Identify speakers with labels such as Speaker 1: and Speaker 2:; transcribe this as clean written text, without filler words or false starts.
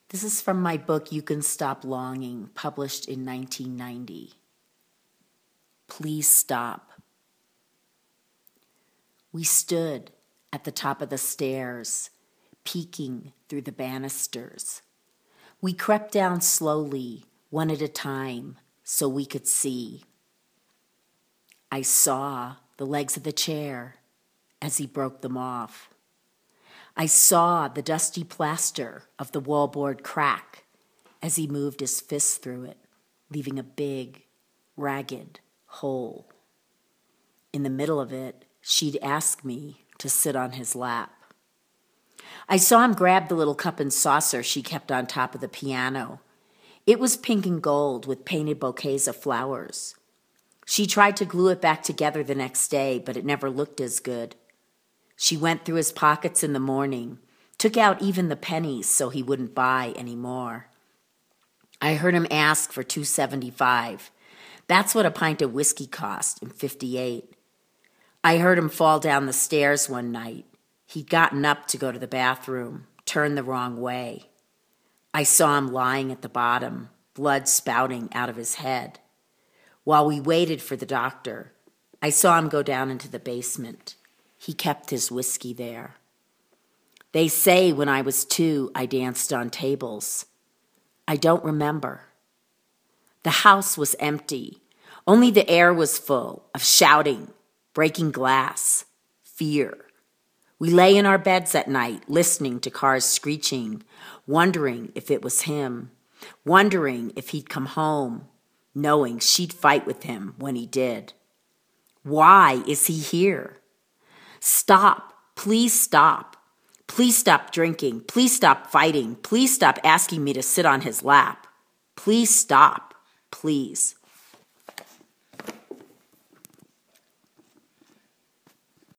Speaker 1: This is from my book, You Can Stop Longing, published in 1990. Please stop. We stood at the top of the stairs, peeking through the banisters. We crept down slowly, one at a time, so we could see. I saw the legs of the chair as he broke them off. I saw the dusty plaster of the wallboard crack as he moved his fist through it, leaving a big, ragged hole. In the middle of it, she'd ask me to sit on his lap. I saw him grab the little cup and saucer she kept on top of the piano. It was pink and gold with painted bouquets of flowers. She tried to glue it back together the next day, but it never looked as good. She went through his pockets in the morning, took out even the pennies so he wouldn't buy any more. I heard him ask for $2.75. That's what a pint of whiskey cost in '58. I heard him fall down the stairs one night. He'd gotten up to go to the bathroom, turned the wrong way. I saw him lying at the bottom, blood spouting out of his head. While we waited for the doctor, I saw him go down into the basement. He kept his whiskey there. They say when I was 2, I danced on tables. I don't remember. The house was empty. Only the air was full of shouting, breaking glass, fear. We lay in our beds at night, listening to cars screeching, wondering if it was him, wondering if he'd come home, knowing she'd fight with him when he did. Why is he here? Stop. Please stop. Please stop drinking. Please stop fighting. Please stop asking me to sit on his lap. Please stop. Please.